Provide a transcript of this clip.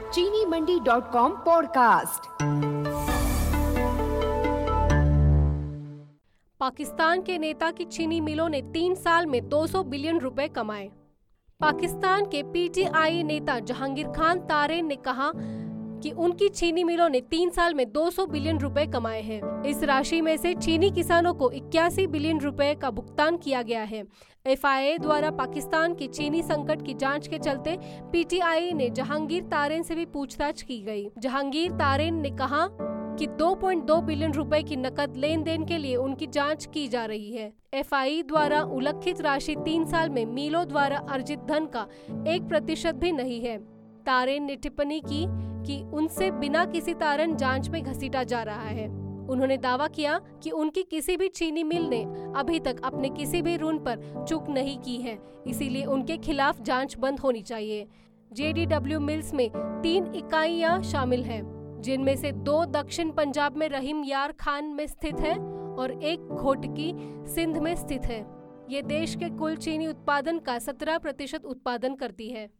चीनीमंडी.com podcast. Pakistan के नेता की चीनी मिलों ने 3 साल में 200 बिलियन रुपए कमाए। पाकिस्तान के पीटीआई नेता जहांगीर खान तारेन ने कहा कि उनकी चीनी मिलों ने 3 साल में 200 बिलियन रुपए कमाए हैं। इस राशि में से चीनी किसानों को 81 बिलियन रुपए का भुगतान किया गया है। एफआईए द्वारा पाकिस्तान के चीनी संकट की जांच के चलते पीटीआई ने जहांगीर तारेन से भी पूछताछ की गई। जहांगीर तारेन ने कहा कि 2.2 बिलियन रुपए की नकद लेन देन के लिए उनकी जांच की जा रही है। एफआईए द्वारा उल्लिखित राशि 3 साल में मिलों द्वारा अर्जित धन का 1% भी नहीं है। तारेन ने टिप्पणी की कि उनसे बिना किसी कारण जांच में घसीटा जा रहा है। उन्होंने दावा किया कि उनकी किसी भी चीनी मिल ने अभी तक अपने किसी भी ऋण पर चूक नहीं की है, इसीलिए उनके खिलाफ जांच बंद होनी चाहिए। जेडीडब्ल्यू मिल्स में 3 इकाइयां शामिल हैं, जिनमें से 2 दक्षिण पंजाब में रहीम यार खान में स्थित है और एक घोटकी सिंध में स्थित है। ये देश के कुल चीनी उत्पादन का 17% उत्पादन करती है।